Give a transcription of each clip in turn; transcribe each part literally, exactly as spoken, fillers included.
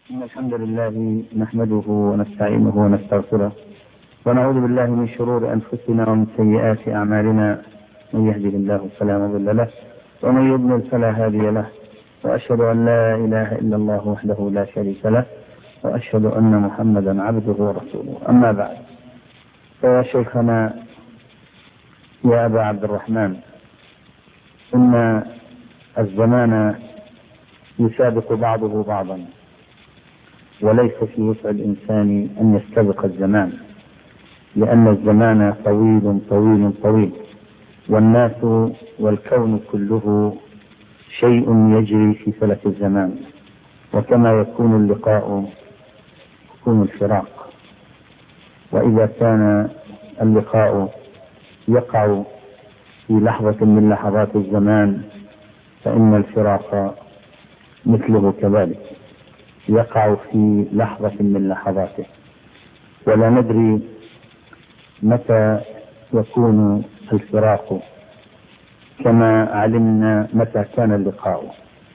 إن الحمد لله نحمده ونستعينه ونستغفره ونعوذ بالله من شرور أنفسنا ومن سيئات أعمالنا، من يهده الله فلا مضل له ومن يضلل فلا هادي له، وأشهد أن لا إله إلا الله وحده لا شريك له، وأشهد أن محمدا عبده ورسوله. أما بعد، فيا شيخنا يا أبا عبد الرحمن، إن الزمان يسابق بعضه بعضا، وليس في وسع الإنسان أن يستبق الزمان، لأن الزمان طويل طويل طويل، والناس والكون كله شيء يجري في فلك الزمان، وكما يكون اللقاء يكون الفراق، وإذا كان اللقاء يقع في لحظة من لحظات الزمان فإن الفراق مثله كذلك يقع في لحظة من لحظاته، ولا ندري متى يكون الفراق كما علمنا متى كان اللقاء.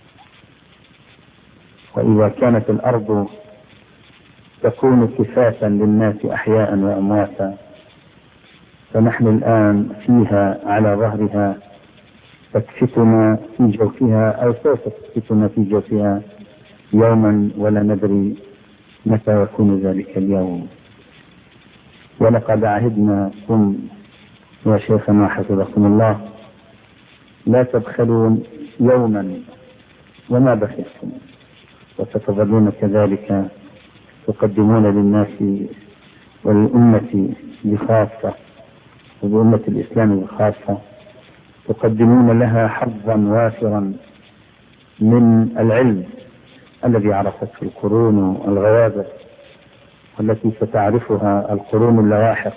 وإذا كانت الأرض تكون كفاة للناس أحياء وأمواتا، فنحن الآن فيها على ظهرها، تكفتنا في جوفها أو سوف تكفتنا في جوفها يوما، ولا ندري متى يكون ذلك اليوم. ولقد عهدناكم يا شيخنا حفظكم الله لا تبخلون يوما وما بخلتم، وستظلون كذلك تقدمون للناس والأمة بخاصة وبأمة الإسلام بخاصة، تقدمون لها حظا وافرا من العلم الذي عرفته القرون الغوابر، والتي ستعرفها القرون اللاحق،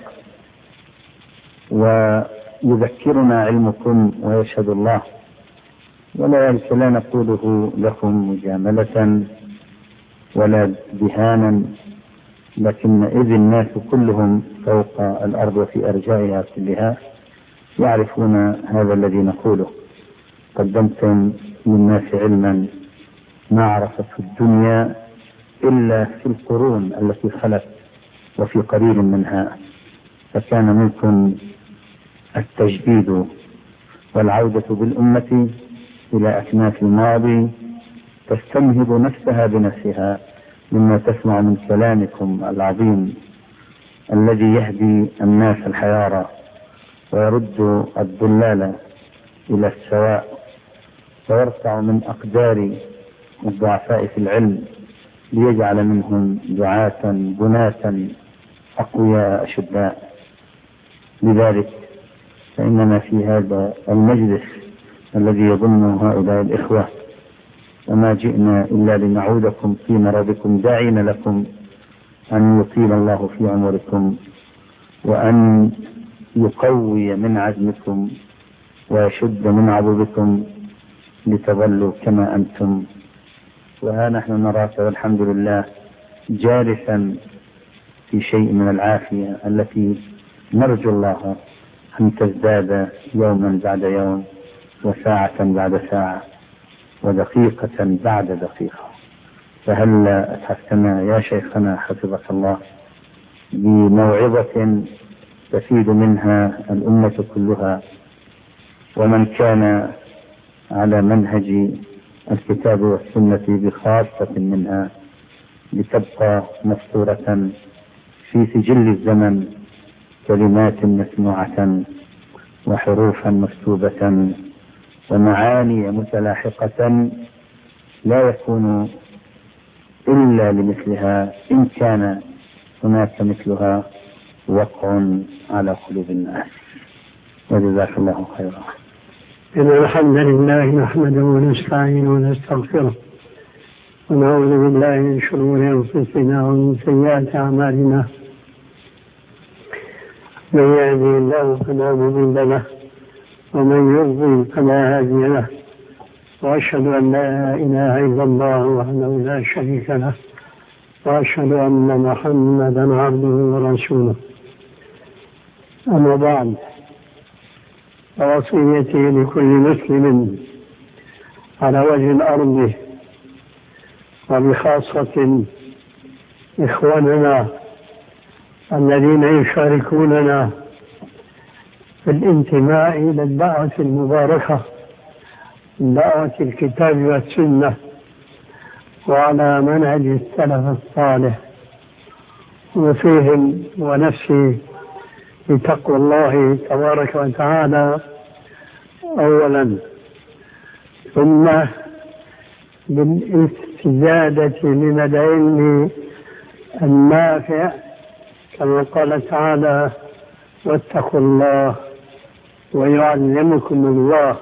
ويذكرنا علمكم ويشهد الله. وذلك لا نقوله لكم مجاملة ولا دهانا، لكن إذ الناس كلهم فوق الأرض وفي أرجائها كلها يعرفون هذا الذي نقوله. قدمتم للناس علما ما عرفته الدنيا إلا في القرون التي خلت وفي قليل منها، فكان منكم التجديد والعودة بالأمة إلى أكناف الماضي، تستنهض نفسها بنفسها مما تسمع من كلامكم العظيم الذي يهدي الناس الحيارى ويرد الضلال إلى السواء، ويرفع من أقدار الضعفاء في العلم ليجعل منهم دعاة بناة أقوياء أشداء. لذلك فإننا في هذا المجلس الذي يضم هؤلاء الإخوة وما جئنا إلا لنعودكم في مرضكم، داعين لكم أن يطيل الله في عمركم وأن يقوي من عزمكم ويشد من عضدكم لتظلوا كما أنتم. وها نحن نراك والحمد لله جالسا في شيء من العافية التي نرجو الله أن تزداد يوما بعد يوم، وساعة بعد ساعة، ودقيقة بعد دقيقة. فهل أتحفنا يا شيخنا حفظك الله بموعظة تفيد منها الأمة كلها، ومن كان على منهج الكتاب والسنة بخاصة منها، لتبقى مسطورة في سجل الزمن كلمات مسموعة وحروفا مكتوبة ومعاني متلاحقة لا يكون إلا لمثلها، إن كان هناك مثلها وقع على قلوب الناس. وجزاك الله خيرا. إن الحمد لله نحمده ونستعينه ونستغفره، ونعوذ بالله من شرور أنفسنا ومن سيئات أعمالنا. من يهده الله فلا مضل له، ومن يضلل فلا هادي له، وأشهد أن لا إله إلا الله وحده لا شريك له، وأشهد أن محمدا عبده ورسوله. أما بعد، ووصيتي لكل مسلم على وجه الأرض وبخاصة إخواننا الذين يشاركوننا في الانتماء إلى الدعوة المباركة، دعوة الكتاب والسنة، وعلى منهج السلف الصالح، وفيهم ونفسي بتقوى الله تبارك وتعالى أولا، ثم بالاستزادة من العلم النافع كما قال تعالى: واتقوا الله ويعلمكم الله.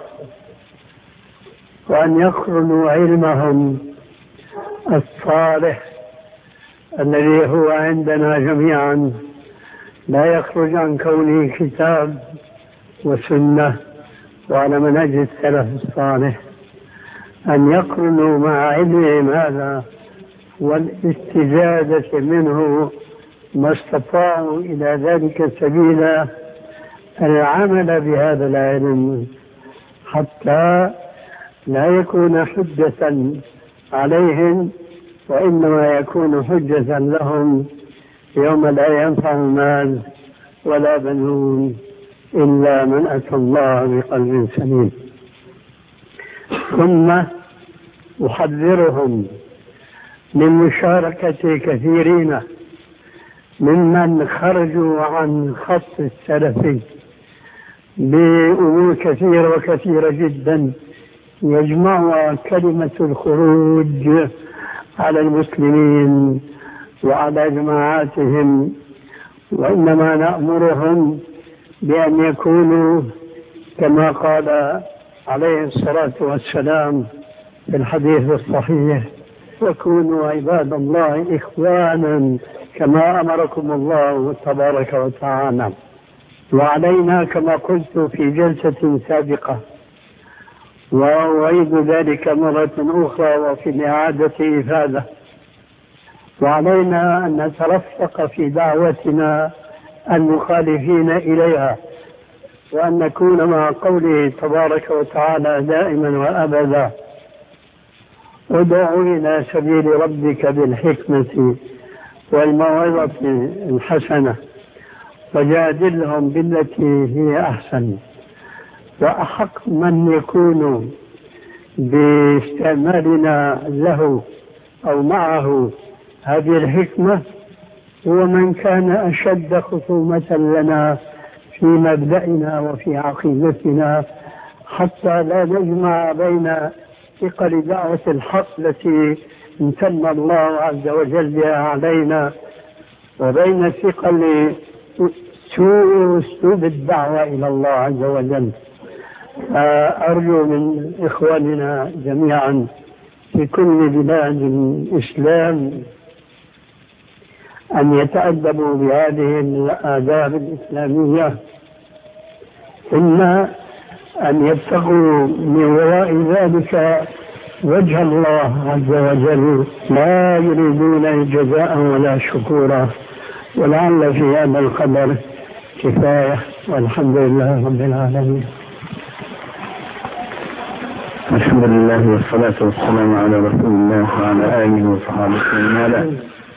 وأن يقرنوا علمهم الصالح الذي هو عندنا جميعا لا يخرج عن كونه كتاب وسنة وعلى منهج السلف الصالح، أن يقرنوا مع علمهم هذا والاستزادة منه ما استطاعوا إلى ذلك سبيلا العمل بهذا العلم، حتى لا يكون حجة عليهم، وإنما يكون حجة لهم يوم لا ينفع مال ولا بنون إلا من أتى الله بقلب سليم. ثم أحذرهم من مشاركة كثيرين ممن خرجوا عن خط السلفي بأمور كثيرة وكثيرة جدا يجمعها كلمة الخروج على المسلمين وعلى جماعاتهم، وإنما نأمرهم بأن يكونوا كما قال عليه الصلاة والسلام في الحديث الصحيح: وكونوا عباد الله إخوانا كما أمركم الله تبارك وتعالى. وعلينا كما قلت في جلسة سابقة، وأعيد ذلك مرة أخرى وفي الإعادة إفادة، وعلينا أن نترفق في دعوتنا المخالفين إليها، وأن نكون مع قوله تبارك وتعالى دائما وأبدا: ادع إلى سبيل ربك بالحكمة والموعظة الحسنة وجادلهم بالتي هي أحسن. وأحق من يكون باستعمالنا له أو معه هذه الحكمة هو من كان أشد خصومة لنا في مبدأنا وفي عقيدتنا، حتى لا نجمع بين ثقل دعوة الحق التي امتن الله عز وجل بها علينا وبين ثقل سوء أسلوب الدعوة إلى الله عز وجل. أرجو من إخواننا جميعا في كل بلاد الإسلام أن يتأدبوا بهذه الآداب الإسلامية، ثم أن يبتغوا من وراء ذلك وجه الله عز وجل، لا يريدون جزاء ولا شكورا. ولعل في هذا القدر كفاية، والحمد لله رب العالمين. الحمد لله والصلاة والسلام على رسول الله وعلى آله وصحبه ومن والاه.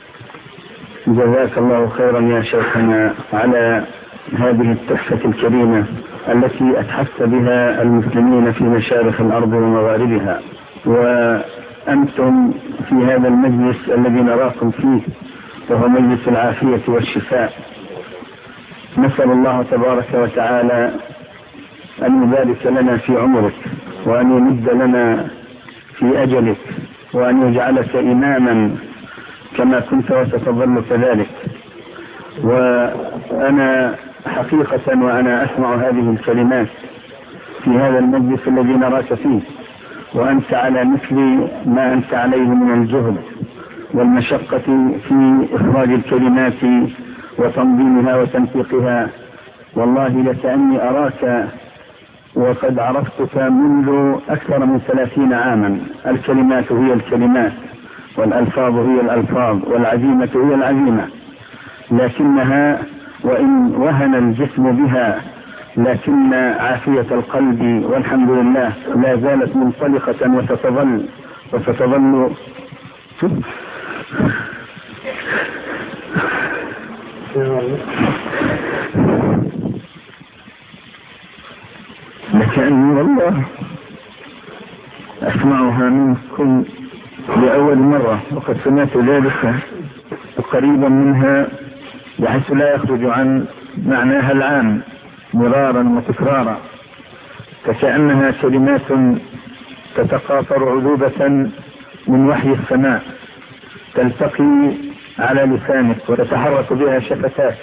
جزاك الله خيرا يا شيخنا على هذه التحفة الكريمة التي أتحف بها المسلمين في مشارق الأرض ومغاربها، وأنتم في هذا المجلس الذي نراكم فيه وهو مجلس العافية والشفاء. نسأل الله تبارك وتعالى أن يبارك لنا في عمرك، وأن يمد لنا في أجلك، وأن يجعلك إماما كما كنت وستظل كذلك. وأنا حقيقة وأنا أسمع هذه الكلمات في هذا المجلس الذي نراك فيه، وأنت على مثل ما أنت عليه من الجهد والمشقة في إخراج الكلمات وتنظيمها وتنسيقها، والله لكأني أراك وقد عرفتك منذ أكثر من ثلاثين عاما. الكلمات هي الكلمات، والألفاظ هي الألفاظ، والعزيمة هي العزيمة، لكنها وإن وهن الجسم بها لكن عافية القلب والحمد لله لا زالت منطلقة وتتظل وتتظل لكأني والله أسمعها منكم لأول مرة، وقد سمعت ذلك قريبا منها بحيث لا يخرج عن معناها العام مرارا وتكرارا، فكأنها كلمات تتقاطر عذوبة من وحي السماء تلتقي على لسانك وتتحرك بها شفتاك،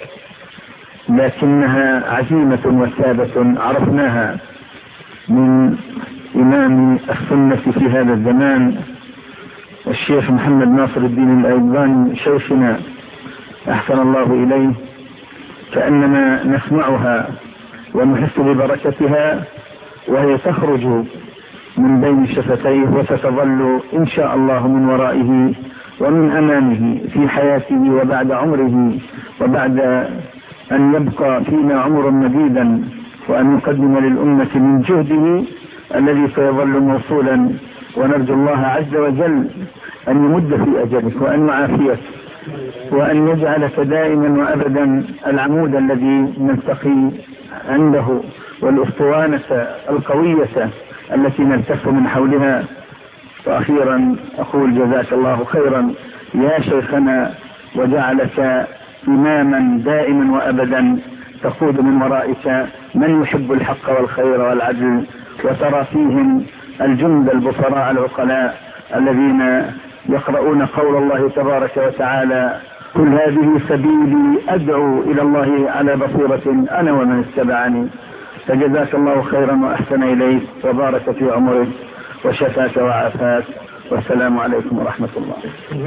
لكنها عزيمة وثابة عرفناها من إمام السنة في هذا الزمان الشيخ محمد ناصر الدين الألباني شيخنا أحسن الله إليه، كأننا نسمعها ونحس ببركتها وهي تخرج من بين شفتيه وستظل إن شاء الله من ورائه ومن أمامه في حياته وبعد عمره، وبعد أن يبقى فينا عمر مديدا، وأن يقدم للأمة من جهده الذي سيظل موصولا. ونرجو الله عز وجل أن يمد في أجلك وأن يعافيك وأن يجعلك دائما وأبدا العمود الذي نلتقي عنده والأسطوانة القوية التي نلتف من حولها. وأخيرا أقول جزاك الله خيرا يا شيخنا، وجعلك إماما دائما وأبدا تقود من ورائك من يحب الحق والخير والعدل، وترى فيهم الجند البصراء العقلاء الذين يقرؤون قول الله تبارك وتعالى: قل هذه سبيلي أدعو إلى الله على بصيرة أنا ومن اتبعني. فجزاك الله خيرا وأحسن إليك وبارك في عمرك وشفاك وعافاك، والسلام عليكم ورحمة الله.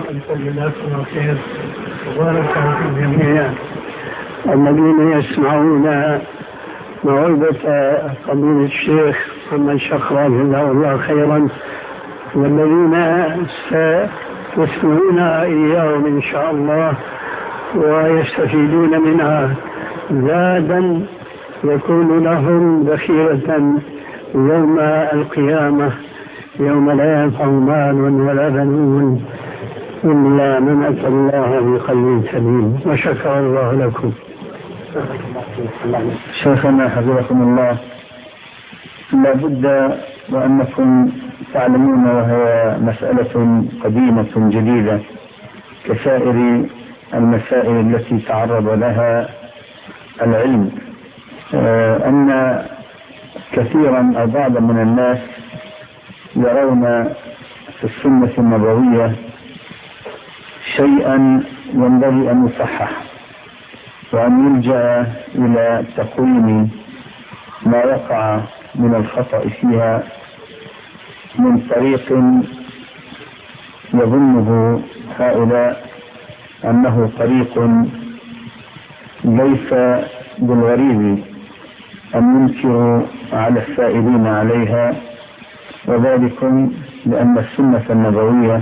وبارك في الجميع الذين يسمعون موعظة فضيلة الشيخ محمد شقرة جزاه الله خيرا، والذين سيسمعون إياهم إن شاء الله ويستفيدون منها زادا يكون لهم ذخيرة يوم القيامة، يوم لا ينفع مال ولا بنون إلا من أتى الله بقلب سليم. وشكر الله لكم. شيخنا حفظكم الله، لا بد وأنكم تعلمون، وهي مسألة قديمة جديدة كسائر المسائل التي تعرض لها العلم، أن كثيرا أو بعضا من الناس يرون في السنة النبوية شيئا ينبغي أن يصحح، وأن يلجأ إلى تقويم ما وقع من الخطأ فيها من طريق يظنه هؤلاء أنه طريق ليس بالغريب أن ينكروا على السائلين عليها، وذلكم لأن السنة النبوية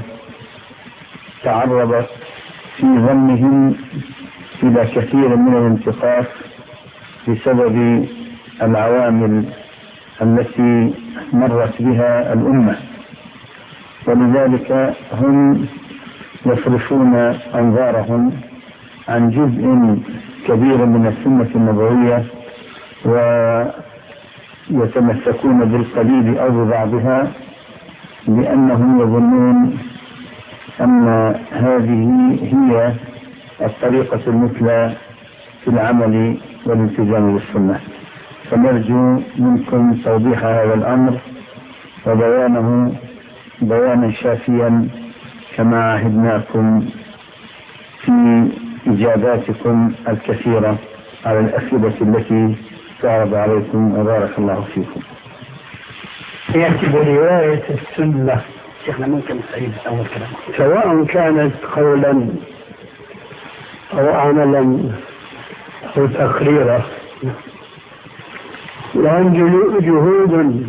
تعرضت في ظنهم إلى كثير من الانتقاص بسبب العوامل التي مرت بها الأمة، ولذلك هم يصرفون أنظارهم عن جزء كبير من السنة النبوية ويتمسكون بالقليل أو ببعضها، لأنهم يظنون أن هذه هي الطريقة المثلى في العمل والالتزام بالسنة. فنرجو منكم توضيح هذا الأمر وبيانه بيانا شافيا كما عهدناكم في إجاباتكم الكثيرة على الأسئلة التي تعرض عليكم، وبارك الله فيكم. يأتي برواية السنة شيخنا ممكن نستعيد أول كلام، سواء كانت قولا أو عملا أو تقريرا، لهم جهود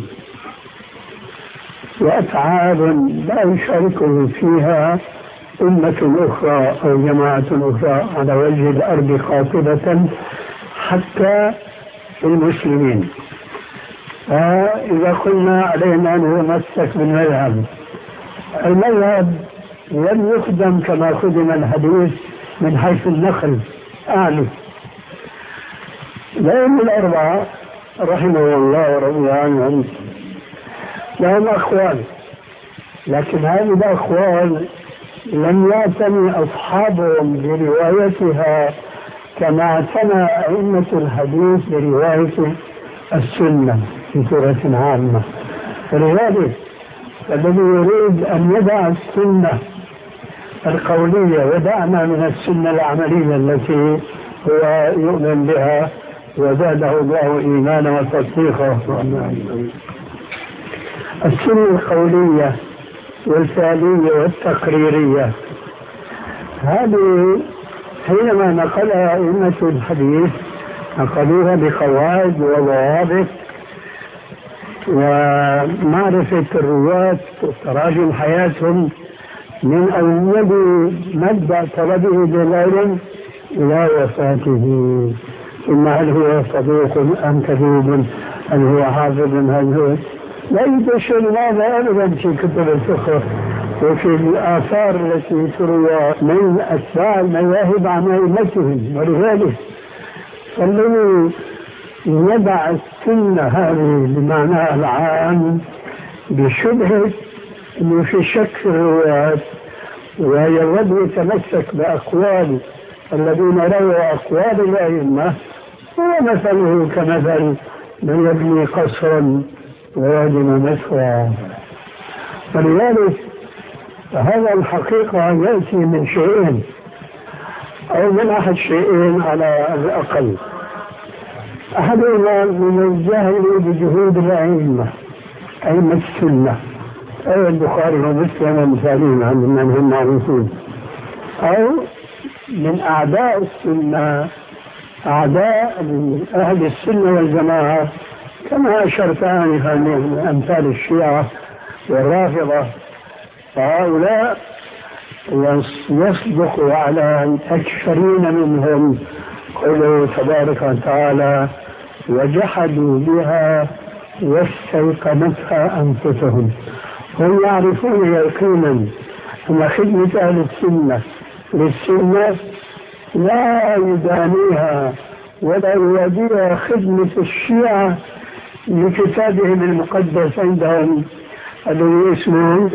وأتعاب لا يشاركه فيها أمة أخرى أو جماعة أخرى على وجه الأرض قاطبة حتى المسلمين. فإذا قلنا علينا أن نتمسك بالمذهب، المذهب لم يخدم كما خدم الحديث من حيث النقل أعني. الأئمة الأربعة رحمه الله ورضي عنهم لهم أقوال، لكن هذه الأقوال لم يعتني أصحابهم بروايتها كما اعتنى أئمة الحديث برواية السنة في صورة عامة. فلذلك الذي يريد أن يدع السنة القولية ودعنا من السنة العملية التي هو يؤمن بها وزاده الله إيمانا وتصديقا. السنة القولية والفعلية والتقريرية هذه حينما نقلها أئمة الحديث نقلوها بقواعد وضوابط ومعرفة الرواة وتراجم حياتهم من أول مبدأ طلبه بالعلم إلى وفاته، ثم هل هو صدوق أم كذوب، هل هو حافظ، هل هو لا يدشن هذا أبدا في كتب الفقه وفي الآثار التي تروى من أتباع المذاهب عن أئمتهم. ولذلك فالذي يدع السنة هذه بمعنى العام بشبهة أنه في شك في الروايات ويرد يتمسك بأقوال الذين رووا أقوال الأئمة هو مثله كمثل من يبني قصرا ويهدم مسوى. ولذلك هذا الحقيقة يأتي من شيئين أو من أحد شيئين على الأقل. أحدهما من الجهل بجهود الأئمة أئمة السنة أي البخاري ومسلم ومثالين عن من هم معروفين، أو من أعداء السنة أعداء أهل السنة والجماعة كما أشرت آنفا من أمثال الشيعة والرافضة. فهؤلاء يصدق على الأكثرين منهم قوله تبارك وتعالى وجحدوا بها واستيقنتها أنفسهم. هم يعرفون يقينا أن خدمة أهل السنة للسنة لا يدانيها ولا يواديها خدمة الشيعة لكتابهم المقدس عندهم الذي اسمه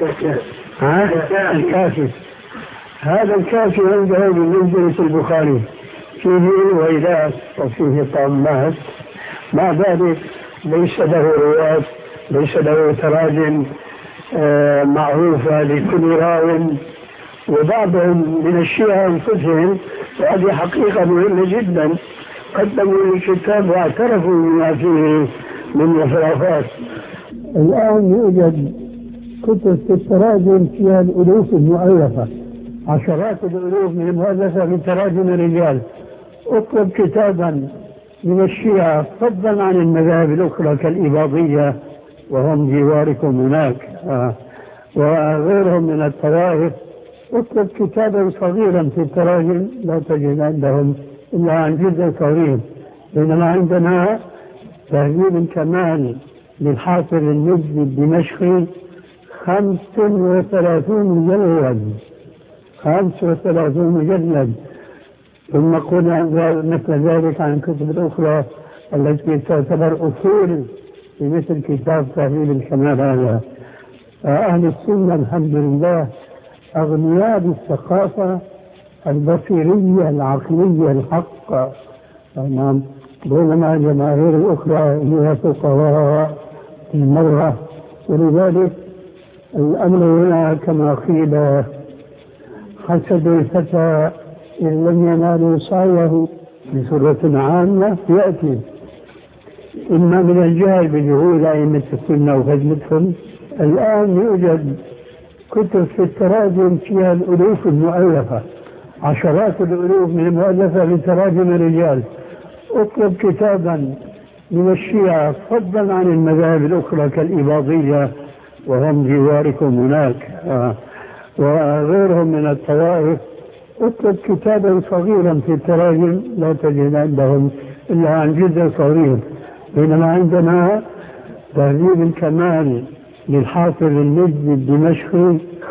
الكافي. هذا الكافي عنده بمنزلة البخاري، فيه ويلات وفيه طامات، مع ذلك ليس له رواة، ليس له تراجم آه معروفة لكل راو. وبعضهم من الشيعة أنفسهم وهذه حقيقة مهمة جدا قدموا الكتاب واعترفوا بما فيه من إسرافات. الآن يوجد كتب في التراجم فيها الألوف المؤلفة، عشرات الألوف من المؤلفة من تراجم الرجال. اطلب كتابا من الشيعة فضلا عن المذاهب الأخرى كالإباضية وهم جواركم هناك آه. وغيرهم من الطوائف، اطلب كتابا صغيرا في التراجم لا تجد عندهم إلا عن جزء صغير، بينما عندنا تهذيب الكمال للحافظ المجد الدمشقي خمس وثلاثون مجلد خمس وثلاثون مجلد ثم قلنا مثل ذلك عن كتب الأخرى التي تعتبر أصول في مثل كتاب تهذيب الكمال هذا. أهل السنة الحمد لله أغنياء بالثقافة البصيرية العقلية الحق، بينما الجماهير الأخرى هي فقراء المرة. ولذلك الأمر هنا كما قيل حسد الفتى إن لم ينالوا سعيه بصورة عامة يأتي إما من الجهل بجهود أئمة السنة وخدمتهم. الآن يوجد كتب في التراجم فيها الألوف المؤلفة، عشرات الألوف من المؤلفة من تراجم الرجال. اطلب كتابا من الشيعة فضلا عن المذاهب الأخرى كالإباضية وهم جواركم هناك آه. وغيرهم من الطوائف، اطلب كتابا صغيرا في التراجم لا تجد عندهم إلا عن جزء صغير، بينما عندنا تهذيب الكمال للحافظ المجد الدمشقي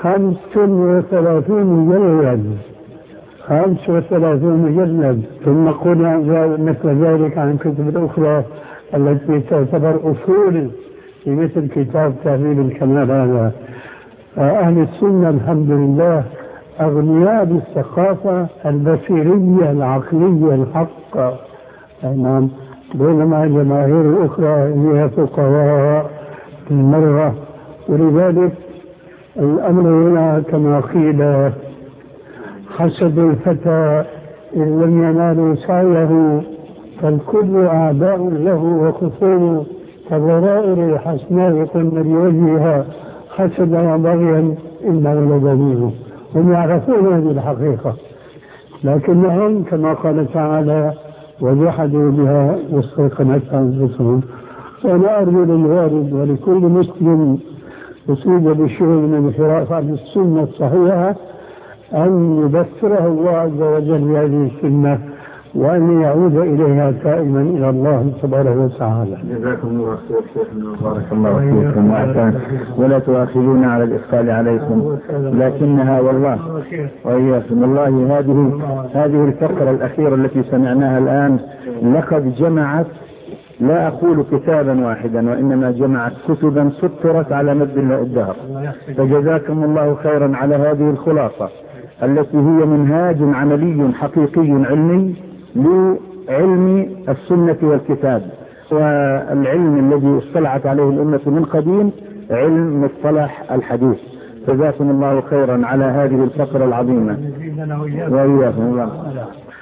خمس وثلاثون مجلد خمس وثلاثون مجلد ثم قلنا مثل ذلك عن الكتب الأخرى التي تعتبر أصول في مثل كتاب تهذيب الكمال هذا. أهل السنة الحمد لله أغنياء بالثقافة البصرية العقلية الحقة، نعم، بينما الجماهير الأخرى هي فقهاء المرة. ولذلك الأمر هنا كما قيل حسد الفتى إن لم ينالوا سعيه فالكل أعداء له وخصوم كالضرائر الحسناء قلنا بوجهها حسدا وبغيا إنه لجميل. هم يعرفون هذه الحقيقة لكنهم كما قال تعالى وجحدوا بها واستيقنتها أنفسهم. وأنا أرجو للوالد ولكل مسلم يصيب بشيء من الانحراف عن السنة الصحيحة أن يبصره الله عز وجل بهذه السنة وأن يعود إليها تائما إلى الله تبارك وتعالى. جزاكم الله خير شيخنا بارك الله فيكم وأحسن، ولا تؤاخذونا على الإثقال عليكم، لكنها والله وإياكم والله هذه هذه الفقرة الأخيرة التي سمعناها الآن لقد جمعت، لا أقول كتابا واحدا وإنما جمعت كتبا سطرت على مد الدهر. فجزاكم الله خيرا على هذه الخلاصة التي هي منهاج عملي حقيقي علمي لعلم السنة والكتاب، والعلم الذي اصطلعت عليه الأمة من قديم علم مصطلح الحديث. جزاكم الله خيرا على هذه الفقرة العظيمة وإياكم الله.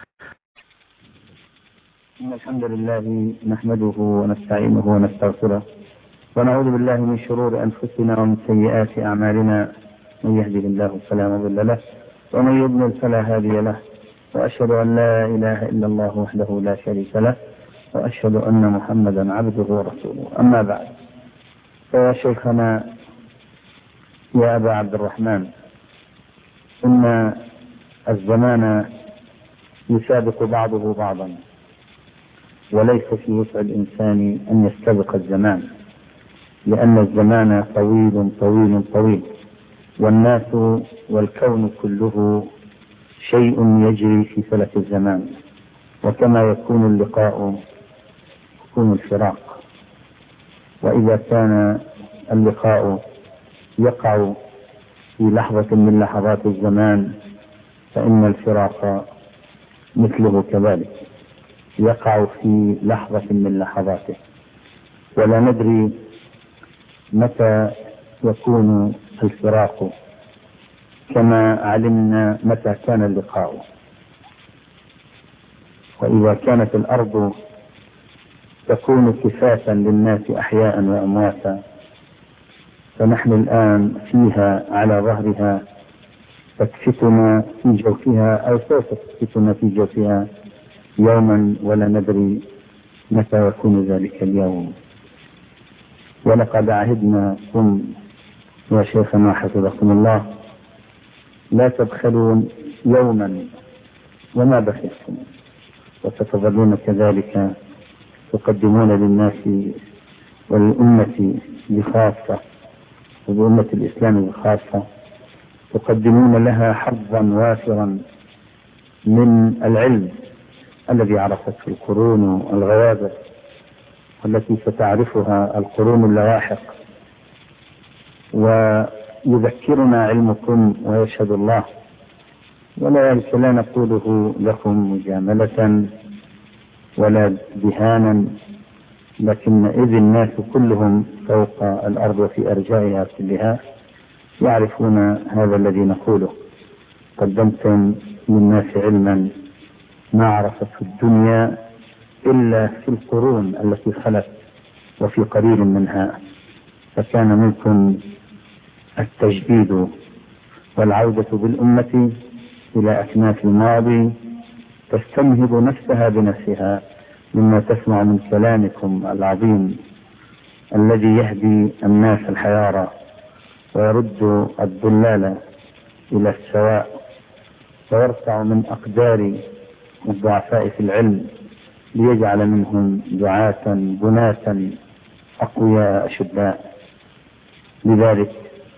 إن الحمد لله نحمده ونستعينه ونستغفره ونعوذ بالله من شرور أنفسنا ومن سيئات أعمالنا، من يهده الله فلا مضل له ومن يضلل فلا هادي له، وأشهد أن لا إله إلا الله وحده لا شريك له، وأشهد أن محمدا عبده ورسوله. أما بعد، فيا شيخنا يا أبا عبد الرحمن، إن الزمان يسابق بعضه بعضا، وليس في وسع الإنسان أن يستبق الزمان، لأن الزمان طويل طويل طويل، والناس والكون كله شيء يجري في فلك الزمان، وكما يكون اللقاء يكون الفراق، وإذا كان اللقاء يقع في لحظة من لحظات الزمان فإن الفراق مثله كذلك يقع في لحظة من لحظاته، ولا ندري متى يكون الفراق كما علمنا متى كان اللقاء. وإذا كانت الأرض تكون كفافا للناس أحياء وأمواتا، فنحن الآن فيها على ظهرها تكفتنا في جوفها أو سوف تكفتنا في جوفها يوما، ولا ندري متى يكون ذلك اليوم. ولقد عهدناكم يا شيخنا حفظكم الله لا تبخلون يوما وما بخلتم، وستظلون كذلك تقدمون للناس والأمة بخاصة وبأمة الإسلام بخاصة، تقدمون لها حظا وافرا من العلم الذي عرفته القرون الغوابر والتي ستعرفها القرون اللاحق. ويذكرنا علمكم ويشهد الله، ولا لا نقوله لكم مجاملة ولا دهانا، لكن إذ الناس كلهم فوق الأرض وفي أرجائها كلها يعرفون هذا الذي نقوله. قدمتم للناس علما ما عرفته الدنيا إلا في القرون التي خلت وفي قليل منها، فكان منكم التجديد والعودة بالأمة إلى أكناف الماضي، تستنهض نفسها بنفسها مما تسمع من كلامكم العظيم الذي يهدي الناس الحيارى ويرد الضلال إلى السواء ويرفع من أقدار الضعفاء في العلم ليجعل منهم دعاة بناة أقوياء أشداء. لذلك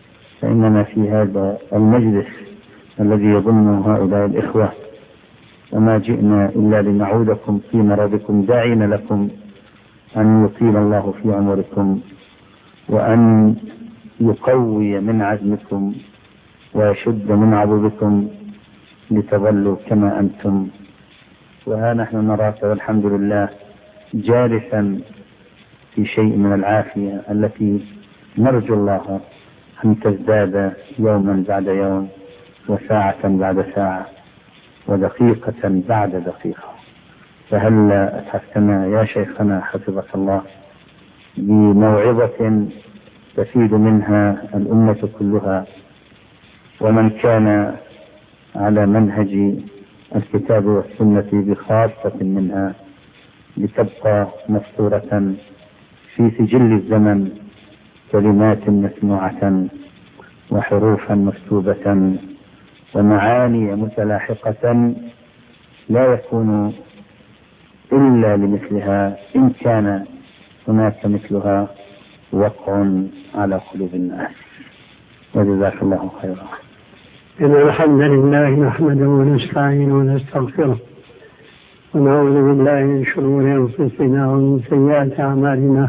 فإننا في هذا المجلس الذي يضم هؤلاء الإخوة وما جئنا إلا لنعودكم في مرضكم داعين لكم أن يطيل الله في عمركم وأن يقوي من عزمكم ويشد من عضدكم لتظلوا كما أنتم. وها نحن نراك والحمد لله جالسا في شيء من العافية التي نرجو الله أن تزداد يوما بعد يوم وساعة بعد ساعة ودقيقة بعد دقيقة. فهل أتحفنا يا شيخنا حفظك الله بموعظة تفيد منها الأمة كلها ومن كان على منهج الكتاب والسنة بخاصة منها لتبقى مسطورة في سجل الزمن كلمات مسموعة وحروفا مكتوبة ومعاني متلاحقة لا يكون إلا لمثلها إن كان هناك مثلها وقع على قلوب الناس. وجزاك الله خيرا. إن الحمد لله نحمده ونستعينه ونستغفره ونعوذ بالله من شرور أنفسنا ومن سيئات أعمالنا.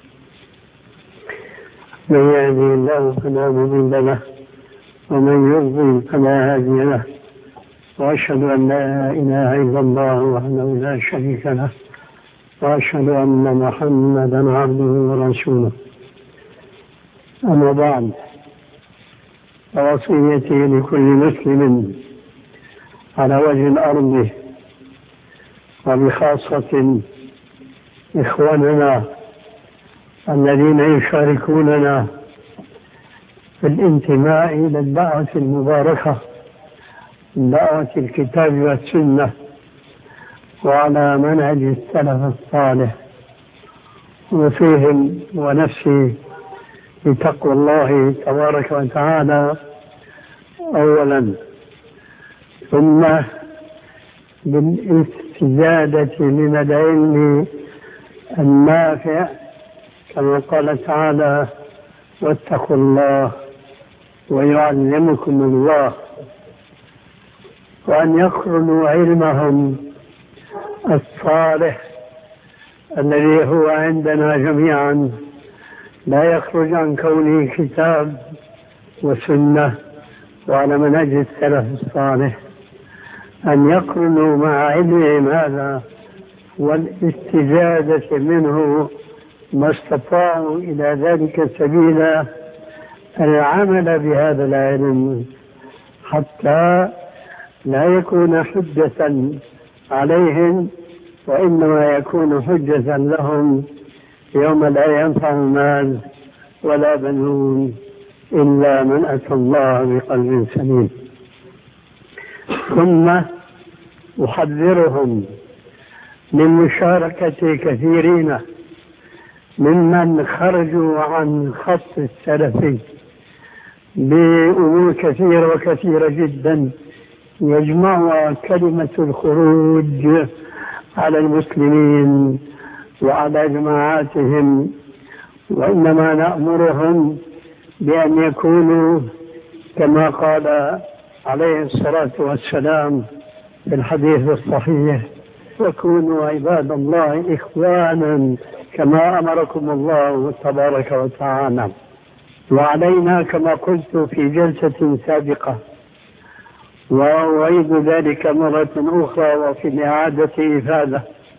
من يهده الله فلا مضل له ومن يضلل فلا هادي له، وأشهد أن لا إله إلا الله وحده لا شريك له، وأشهد أن محمدا عبده ورسوله. أما بعد، ووصيتي لكل مسلم على وجه الأرض وبخاصة إخواننا الذين يشاركوننا في الانتماء إلى الدعوة المباركة دعوة الكتاب والسنة وعلى منهج السلف الصالح، وفيهم ونفسي بتقوى الله تبارك وتعالى أولا، ثم بالاستزادة من العلم النافع كما قال تعالى: واتقوا الله ويعلمكم الله، وأن يقرنوا علمهم الصالح الذي هو عندنا جميعا لا يخرج عن كونه كتاب وسنة وعلى منهج السلف الصالح، أن يقرنوا مع علمهم هذا والاستزادة منه ما استطاعوا إلى ذلك سبيلا العمل بهذا العلم حتى لا يكون حجة عليهم، وإنما يكون حجة لهم يوم لا ينفع مال ولا بنون إلا من أتى الله بقلب سليم. ثم أحذرهم من مشاركة كثيرين ممن خرجوا عن خط السلف بأمور كثيرة وكثيرة جدا يجمعها كلمة الخروج على المسلمين وعلى جماعاتهم، وإنما نأمرهم بأن يكونوا كما قال عليه الصلاة والسلام في الحديث الصحيح: وكونوا عباد الله إخوانا كما أمركم الله تبارك وتعالى. وعلينا كما قلت في جلسة سابقة وأعيد ذلك مرة أخرى وفي الإعادة إفادة،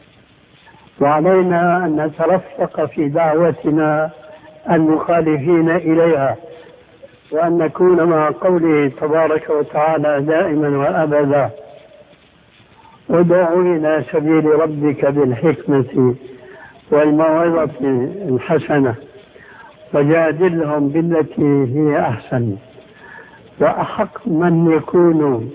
وعلينا أن نترفق في دعوتنا المخالفين إليها، وأن نكون مع قوله تبارك وتعالى دائما وأبدا: ادع إلى سبيل ربك بالحكمة والموعظة الحسنة وجادلهم بالتي هي أحسن. وأحق من يكون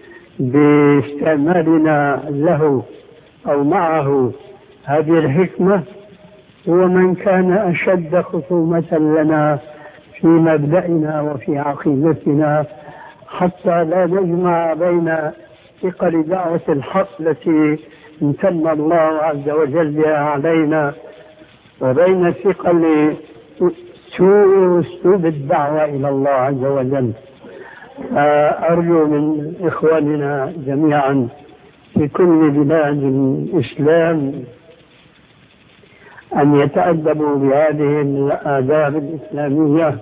باستعمالنا له أو معه هذه الحكمة هو من كان أشد خصومة لنا في مبدأنا وفي عقيدتنا، حتى لا نجمع بين ثقل دعوة الحق التي امتن الله عز وجل بها علينا وبين ثقل سوء أسلوب الدعوة إلى الله عز وجل. أرجو من إخواننا جميعا في كل بلاد الإسلام أن يتأدبوا بهذه الآداب الإسلامية،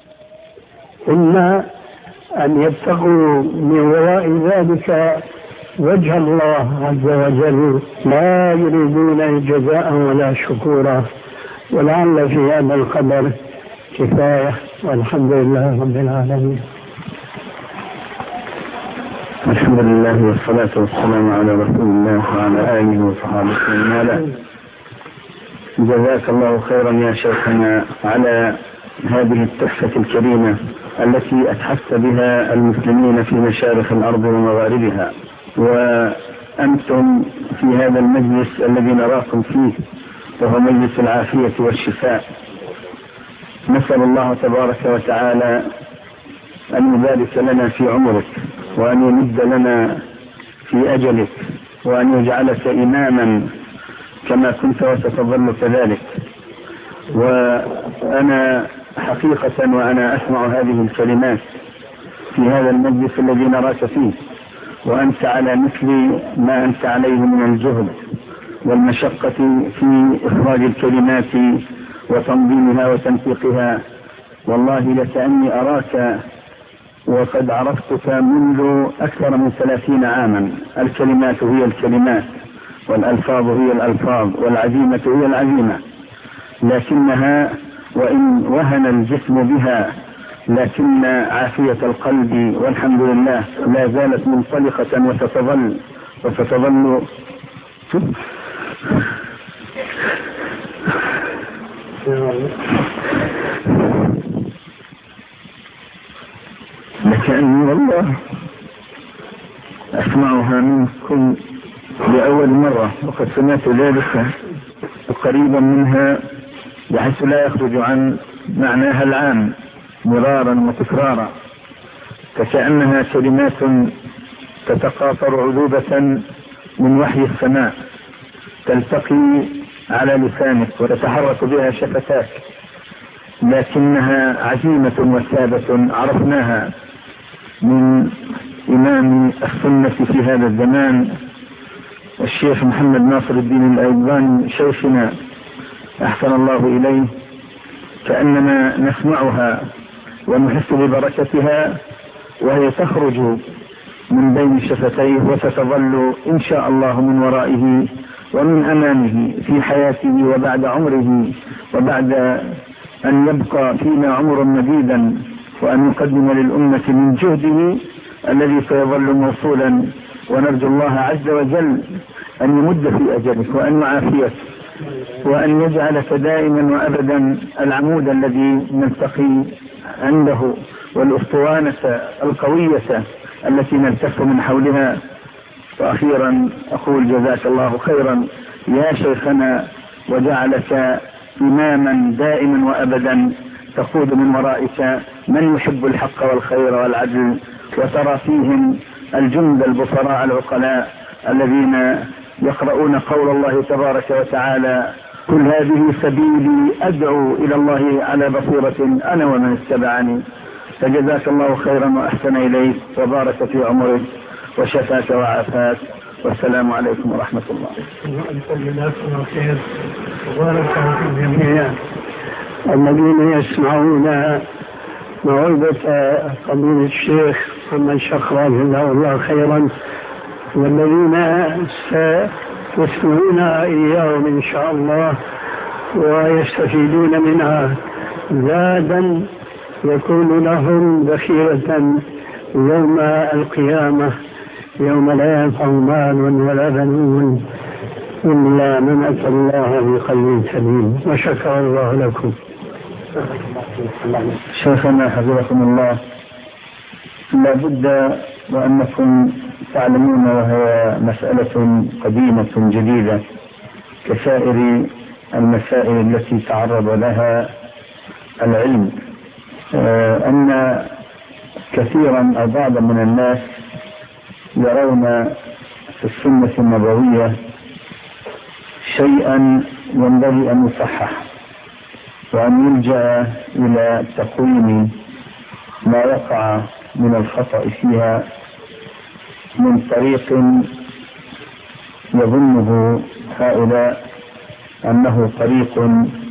إما أن يبتغوا من وراء ذلك وجه الله عز وجل، لا يريدون جزاء ولا شكورا. ولعل في هذا القدر كفاية، والحمد لله رب العالمين. الحمد لله والصلاة والسلام على رسول الله وعلى آله وصحبه ومن والاه. جزاك الله خيرا يا شيخنا على هذه التحفة الكريمة التي أتحفت بها المسلمين في مشارق الأرض ومغاربها، وأنتم في هذا المجلس الذي نراكم فيه وهو مجلس العافية والشفاء. نسأل الله تبارك وتعالى أن يبارك لنا في عمرك، وأن يمد لنا في أجلك، وأن يجعلك إماما كما كنت وستظل كذلك. وأنا حقيقة وأنا أسمع هذه الكلمات في هذا المجلس الذي نراك فيه، وأنت على مثل ما أنت عليه من الجهد والمشقة في إخراج الكلمات وتنظيمها وتنسيقها، والله لكأني أراك وقد عرفتك منذ أكثر من ثلاثين عاما. الكلمات هي الكلمات، والألفاظ هي الألفاظ، والعزيمة هي العزيمة، لكنها وإن وهن الجسم بها لكن عافية القلب والحمد لله لا زالت منطلقة وتتظل وتتظل لكأني والله أسمعها منكم لأول مرة، وقد سمعت ذلك قريبا منها بحيث لا يخرج عن معناها العام مرارا وتكرارا، فكأنها كلمات تتقاطر عذوبة من وحي السماء تلتقي على لسانك وتتحرك بها شفتاك، لكنها عزيمة وثابة عرفناها من إمام السنة في هذا الزمان الشيخ محمد ناصر الدين الألباني شيخنا أحسن الله إليه، كأننا نسمعها ونحس ببركتها وهي تخرج من بين شفتيه وتتظل إن شاء الله من ورائه ومن أمامه في حياته وبعد عمره، وبعد أن يبقى فينا عمر مديدا، وأن يقدم للأمة من جهده الذي سيظل موصولا. ونرجو الله عز وجل أن يمد في أجلك وأن يعافيك وأن يجعلك دائما وأبدا العمود الذي نلتقي عنده والأسطوانة القوية التي نلتف من حولها. وأخيرا أقول جزاك الله خيرا يا شيخنا، وجعلك إماما دائما وأبدا تقود من ورائك من يحب الحق والخير والعدل، وترى فيهم الجند البصراء العقلاء الذين يقرؤون قول الله تبارك وتعالى: كل هذه سبيلي أدعو إلى الله على بصيرة أنا ومن اتبعني. فجزاك الله خيرا وأحسن إليك وبارك في عمرك وشفاك وعافاك، والسلام عليكم ورحمة الله. وبارك في الجميع الذين يسمعون موعظة فضيلة الشيخ محمد شقرة جزاه الله خيرا، والذين سيسمعون إياهم إن شاء الله ويستفيدون منها زادا يكون لهم ذخيرة يوم القيامة، يوم لا ينفع مال ولا بنون إلا من أتى الله بقلب سليم. وشكر الله لكم. شيخنا حفظكم الله، لا بد وأنكم تعلمون، وهي مسألة قديمة جديدة كسائر المسائل التي تعرض لها العلم، أن كثيرا أو بعضا من الناس يرون في السنة النبوية شيئا ينبغي أن يصحح، وأن يلجأ إلى تقويم ما وقع من الخطأ فيها من طريق يظنه هؤلاء أنه طريق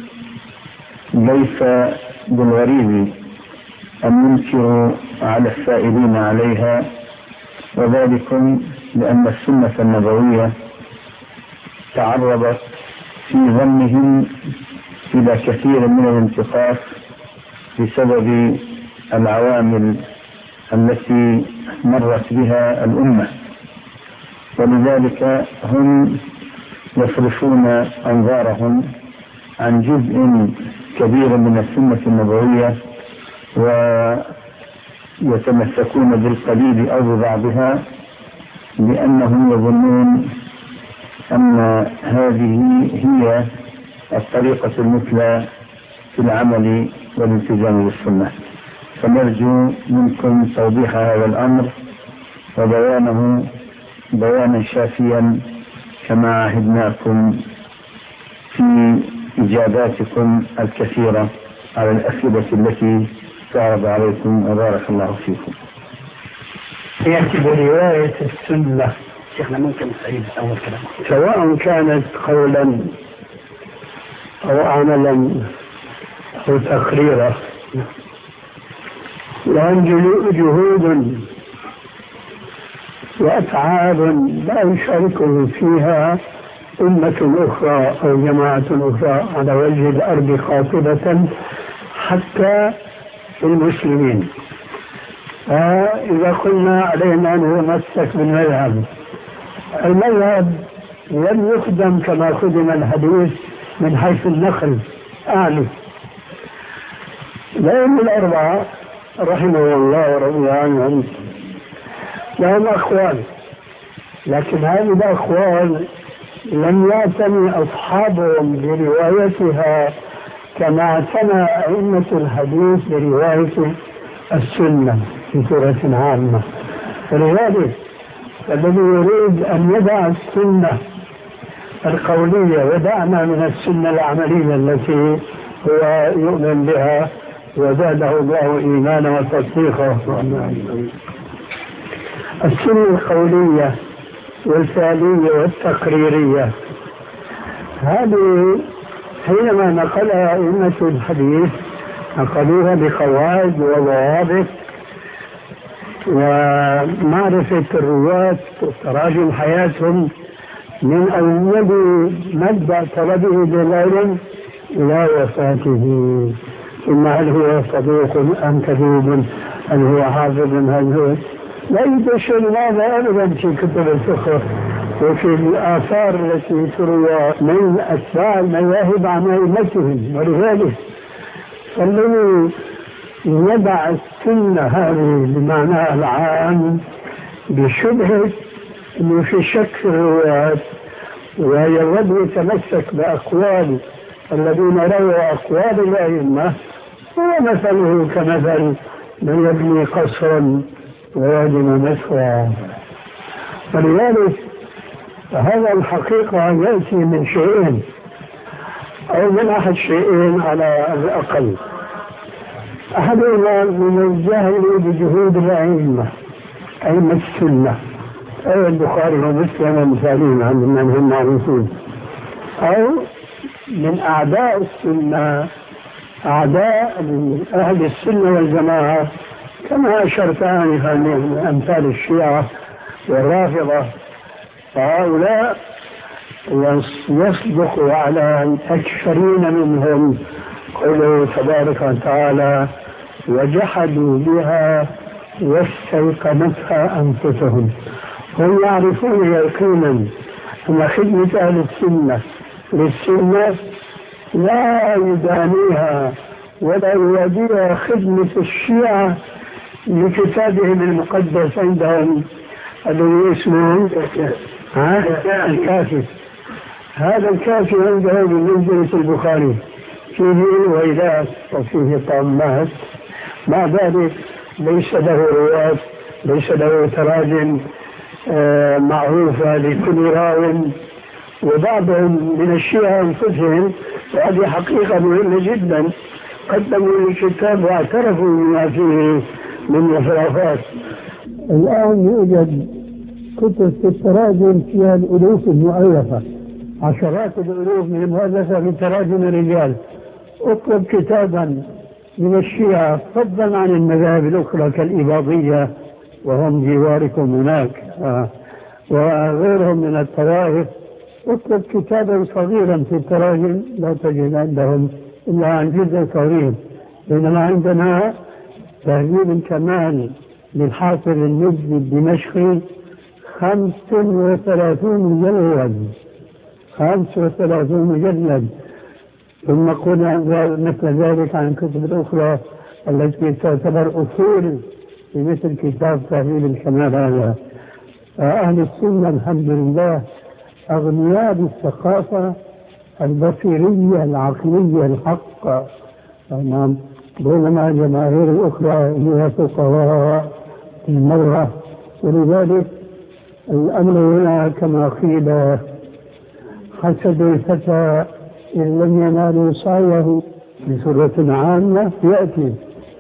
ليس بالغريب أن ينكروا على السائلين عليها، وذلك لأن السنة النبوية تعرضت في ظنهم إلى كثير من الانتقاص بسبب العوامل التي مرت بها الأمة، ولذلك هم يصرفون أنظارهم عن جزء كبير من السنة النبوية ويتمسكون بالقليل أو ببعضها، لأنهم يظنون أن هذه هي الطريقة المثلى في العمل والالتزام بالسنة. فنرجو منكم توضيح هذا الأمر وبيانه بيانا شافيا كما عهدناكم في إجاباتكم الكثيرة على الأسئلة التي تعرض عليكم، وبارك الله فيكم. يأتي برواية السنة شيخنا ممكن نستعيد أول كلام، سواء كانت قولا أو عملا أو تقريرا، لأن جهود وأفعال لا يشاركه فيها أمة أخرى أو جماعة أخرى على وجه الأرض قاطبة حتى المسلمين. فإذا قلنا علينا أن نمسك بالمذهب، المذهب لم يخدم كما خدم الحديث من حيث النقل. أعني الأئمة الأربعة رحمه الله ورضي عنهم لهم أقوال، لكن هذه الأقوال لم يعتني أصحابهم بروايتها كما اعتنى أئمة الحديث برواية السنة في صورة عامة. فلذلك الذي يريد أن يدع السنة القولية ودعنا من السنة العملية التي هو يؤمن بها وزاده الله إيمانا وتصديقا. السنة القولية والفعلية والتقريرية هذه حينما نقلها أئمة الحديث نقلوها بقواعد وضوابط ومعرفة الرواة وتراجم حياتهم من أول مبدأ طلبه للعلم إلى وفاته، ثم هل هو صدوق أم كذوب، هل هو حافظ، هل هو لا يدشن هذا أبدا في كتب الفقه وفي الآثار التي تروى من أتباع المذاهب عن أئمتهم. ولذلك فالذي يدع السنة هذه بمعنى العام بشبهة أنه في شك في الروايات ويرد يتمسك بأقوال الذين رووا أقوال الأئمة، هو مثله كمثل من يبني قصرا ويهدم مسوى. ولذلك فهذا الحقيقة يأتي من شيئين أو من أحد شيئين على الأقل. أحدهما من الجهل بجهود الأئمة أئمة السنة أي البخاري ومسلم ومثالين عن من هم معروفون، أو من أعداء السنة أعداء أهل السنة والجماعة كما أشرت آنفا من أمثال الشيعة والرافضة. فهؤلاء يصدق على الأكثرين منهم قوله تبارك وتعالى وجحدوا بها واستيقنتها أنفسهم. هم يعرفون يقينا أن خدمة أهل السنة للسنة لا يدانيها ولا يواديها خدمة الشيعة لكتابهم المقدس عندهم الذي اسمه الكافي. هذا الكافي عنده بمنزلة البخاري، فيه ويلات وفيه طامات، مع ذلك ليس له رواة، ليس له تراجم معروفة لكل راو، وبعضهم من الشيعة أنفسهم، وهذه حقيقة مهمة جدا، قدموا الكتاب واعترفوا بما فيه من الخرافات. الآن يوجد كتب في التراجم فيها الألوف المؤلفة، عشرات الألوف من المؤلفة من تراجم الرجال. اطلب كتابا من الشيعة فضلا عن المذاهب الأخرى كالإباضية وهم جواركم هناك وغيرهم من الطوائف، اطلب كتابا صغيرا في التراجم لا تجد عندهم إلا عن جزء صغير، بينما عندنا تهذيب الكمال للحافظ المجدي الدمشقي خمس وثلاثون مجلد خمس وثلاثون مجلد ثم قلنا مثل ذلك عن الكتب الأخرى التي تعتبر أصول في مثل كتاب تهذيب الكمال هذا. أهل السنة الحمد لله أغنياء بالثقافة البصيرية العقلية الحق، بينما جماهير الأخرى هي فقراء المرة. ولذلك الأمر هنا كما قيل حسد الفتى إن لم ينالوا سعيه بصورة عامة يأتي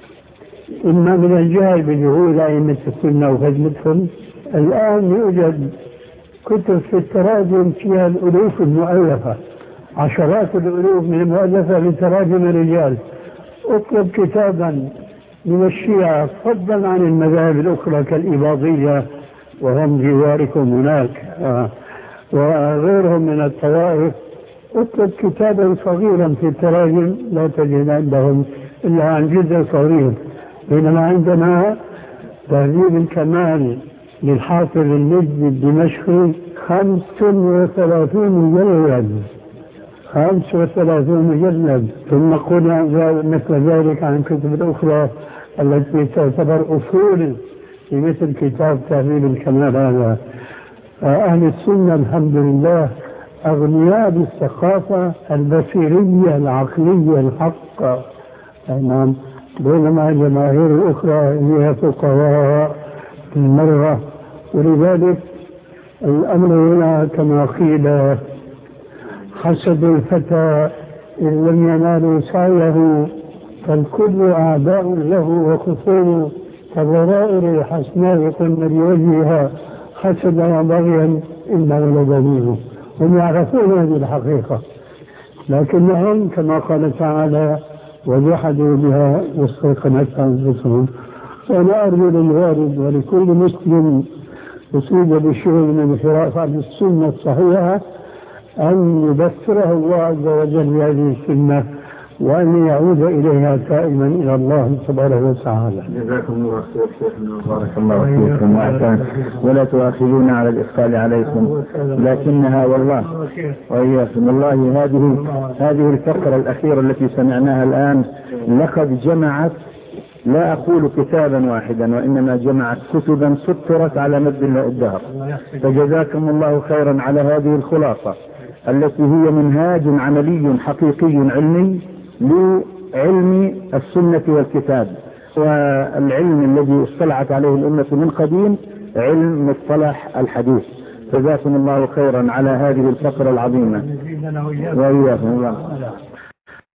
إما من الجهل بجهود أئمة السنة وخدمتهم. الآن يوجد كتب في التراجم فيها الألوف المؤلفة، عشرات الألوف من المؤلفة من تراجم الرجال. اطلب كتابا من الشيعة فضلا عن المذاهب الأخرى كالإباضية وهم جواركم هناك وغيرهم من الطوائف، اطلب كتابا صغيرا في التراجم لا تجد عندهم إلا عن جزء صغير، بينما عندنا تهذيب الكمال للحافظ المجدي الدمشقي خمس وثلاثون مجلد خمس وثلاثون مجلد ثم قلنا مثل ذلك عن الكتب الأخرى التي تعتبر أصول في مثل كتاب تهذيب الكمال هذا. أهل السنة الحمد لله أغنياء بالثقافة البصيرية العقلية الحق، بينما جماهير الأخرى هي فقراء المرة. ولذلك الأمر هنا كما قيل حسد الفتى إن لم ينالوا سعيه فالكل أعداء له وخصوم كالضرائر الحسناء قلنا بوجهها حسدا وبغيا إلا ولدنيه. هم يعرفون هذه الحقيقة لكنهم كما قال تعالى وجحدوا بها واستيقنتها أنفسهم. وأنا أرجو للوالد ولكل مسلم يصيب بشيء من الانحراف عن السنة الصحيحة أن يبصره الله عز وجل بهذه السنة وأن يعود إليها تائما إلى الله تبارك وتعالى. جزاكم الله خير شيخنا وبارك الله فيكم وأحسن، ولا تؤاخذونا على الإثقال عليكم، لكنها والله وإياكم والله هذه هذه الفقرة الأخيرة التي سمعناها الآن لقد جمعت لا أقول كتابا واحدا وإنما جمعت كتبا سطرت على مد الدهر، فجزاكم الله خيرا على هذه الخلاصة التي هي منهاج عملي حقيقي علمي لعلم السنة والكتاب، والعلم الذي اصطلعت عليه الأمة من قديم علم مصطلح الحديث. جزاكم الله خيرا على هذه الفقرة العظيمة وإياكم الله.